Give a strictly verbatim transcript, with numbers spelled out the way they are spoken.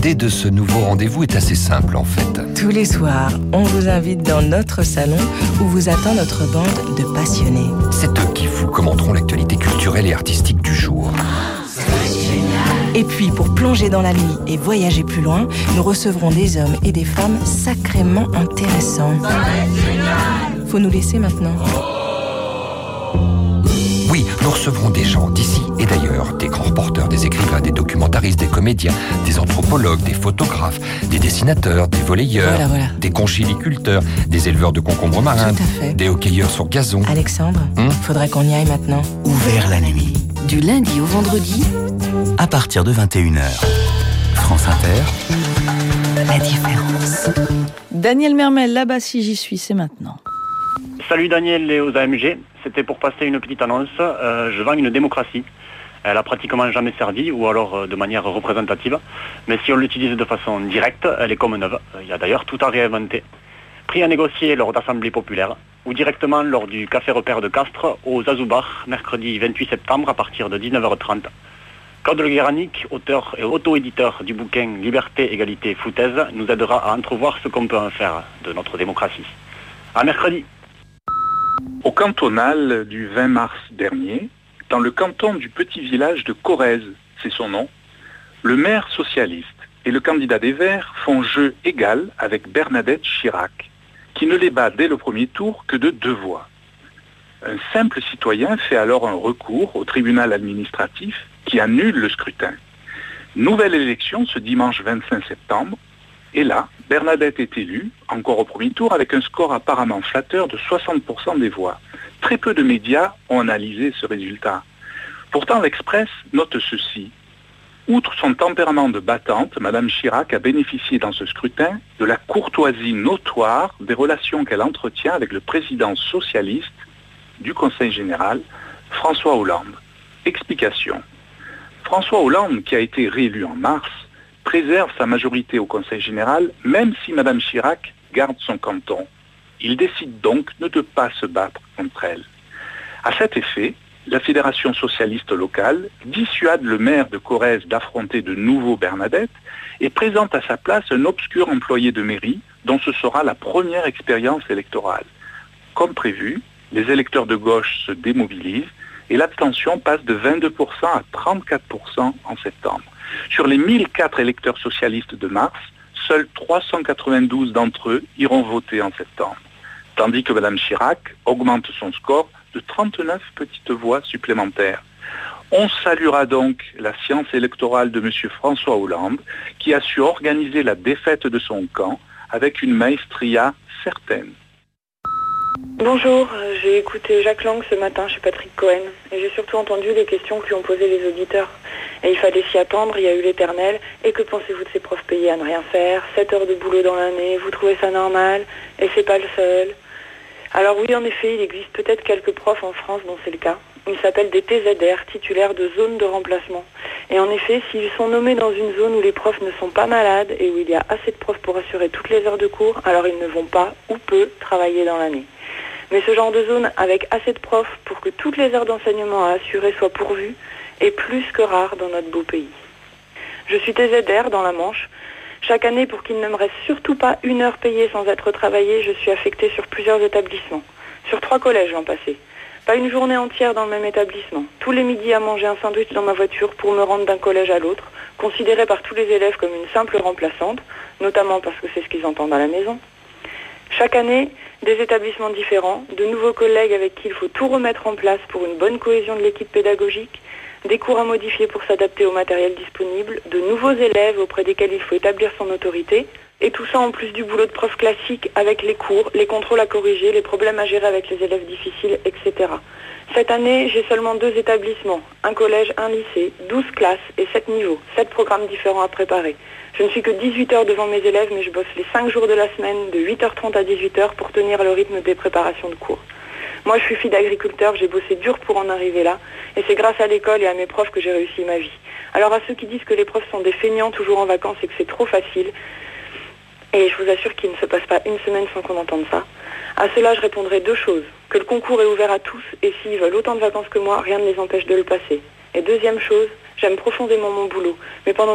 L'idée de ce nouveau rendez-vous est assez simple en fait. Tous les soirs, on vous invite dans notre salon où vous attend notre bande de passionnés. C'est eux qui vous commenteront l'actualité culturelle et artistique du jour. Et puis, pour plonger dans la nuit et voyager plus loin, nous recevrons des hommes et des femmes sacrément intéressants. Faut nous laisser maintenant. Oui, nous recevrons des gens d'ici et d'ailleurs, des grands reporters, des écrivains, des documentaristes, des comédiens, des anthropologues, des photographes, des dessinateurs, des volleyeurs, voilà, voilà. des conchiliculteurs, des éleveurs de concombres marins, des hockeyeurs sur gazon. Alexandre, hum faudrait qu'on y aille maintenant. Ouvert la nuit. Du lundi au vendredi, à partir de vingt et une heures. France Inter. La différence. Daniel Mermel, là-bas si j'y suis, c'est maintenant. Salut Daniel et aux A M G, c'était pour passer une petite annonce. Euh, je vends une démocratie. Elle a pratiquement jamais servi, ou alors euh, de manière représentative. Mais si on l'utilise de façon directe, elle est comme neuve. Il y a d'ailleurs tout à réinventer. Prix à négocier lors d'assemblées populaires, ou directement lors du Café Repère de Castres, aux Azoubar, mercredi vingt-huit septembre à partir de dix-neuf heures trente. Claude Le Guéranic, auteur et auto-éditeur du bouquin Liberté, Égalité, Foutaise, nous aidera à entrevoir ce qu'on peut en faire de notre démocratie. À mercredi. Au cantonal du vingt mars dernier, dans le canton du petit village de Corrèze, c'est son nom, le maire socialiste et le candidat des Verts font jeu égal avec Bernadette Chirac, qui ne les bat dès le premier tour que de deux voix. Un simple citoyen fait alors un recours au tribunal administratif qui annule le scrutin. Nouvelle élection ce dimanche vingt-cinq septembre, et là, Bernadette est élue, encore au premier tour, avec un score apparemment flatteur de soixante pour cent des voix. Très peu de médias ont analysé ce résultat. Pourtant, l'Express note ceci. Outre son tempérament de battante, Madame Chirac a bénéficié dans ce scrutin de la courtoisie notoire des relations qu'elle entretient avec le président socialiste du Conseil général, François Hollande. Explication. François Hollande, qui a été réélu en mars, préserve sa majorité au Conseil général, même si Madame Chirac garde son canton. Il décide donc de ne pas se battre contre elle. À cet effet, la Fédération socialiste locale dissuade le maire de Corrèze d'affronter de nouveau Bernadette et présente à sa place un obscur employé de mairie dont ce sera la première expérience électorale. Comme prévu, les électeurs de gauche se démobilisent et l'abstention passe de vingt-deux pour cent à trente-quatre pour cent en septembre. Sur les mille quatre électeurs socialistes de mars, seuls trois cent quatre-vingt-douze d'entre eux iront voter en septembre, tandis que Mme Chirac augmente son score de trente-neuf petites voix supplémentaires. On saluera donc la science électorale de M. François Hollande, qui a su organiser la défaite de son camp avec une maestria certaine. Bonjour, j'ai écouté Jacques Lang ce matin chez Patrick Cohen et j'ai surtout entendu les questions que lui ont posées les auditeurs. Et il fallait s'y attendre, il y a eu l'éternel. Et que pensez-vous de ces profs payés à ne rien faire? sept heures de boulot dans l'année, vous trouvez ça normal? Et c'est pas le seul. Alors oui, en effet, il existe peut-être quelques profs en France dont c'est le cas. Ils s'appellent des T Z R, titulaires de zones de remplacement. Et en effet, s'ils sont nommés dans une zone où les profs ne sont pas malades et où il y a assez de profs pour assurer toutes les heures de cours, alors ils ne vont pas ou peu travailler dans l'année. Mais ce genre de zone avec assez de profs pour que toutes les heures d'enseignement à assurer soient pourvues est plus que rare dans notre beau pays. Je suis T Z R dans la Manche. Chaque année, pour qu'il ne me reste surtout pas une heure payée sans être travaillée, je suis affectée sur plusieurs établissements. Sur trois collèges l'an passé. Pas une journée entière dans le même établissement. Tous les midis à manger un sandwich dans ma voiture pour me rendre d'un collège à l'autre, considérée par tous les élèves comme une simple remplaçante, notamment parce que c'est ce qu'ils entendent à la maison. Chaque année, des établissements différents, de nouveaux collègues avec qui il faut tout remettre en place pour une bonne cohésion de l'équipe pédagogique, des cours à modifier pour s'adapter au matériel disponible, de nouveaux élèves auprès desquels il faut établir son autorité, et tout ça en plus du boulot de prof classique avec les cours, les contrôles à corriger, les problèmes à gérer avec les élèves difficiles, et cetera. Cette année, j'ai seulement deux établissements, un collège, un lycée, douze classes et sept niveaux, sept programmes différents à préparer. Je ne suis que dix-huit heures devant mes élèves, mais je bosse les cinq jours de la semaine, de huit heures trente à dix-huit heures pour tenir le rythme des préparations de cours. Moi, je suis fille d'agriculteur, j'ai bossé dur pour en arriver là, et c'est grâce à l'école et à mes profs que j'ai réussi ma vie. Alors à ceux qui disent que les profs sont des feignants toujours en vacances et que c'est trop facile, et je vous assure qu'il ne se passe pas une semaine sans qu'on entende ça, à cela je répondrai deux choses. Que le concours est ouvert à tous, et s'ils veulent autant de vacances que moi, rien ne les empêche de le passer. Et deuxième chose, j'aime profondément mon boulot, mais pendant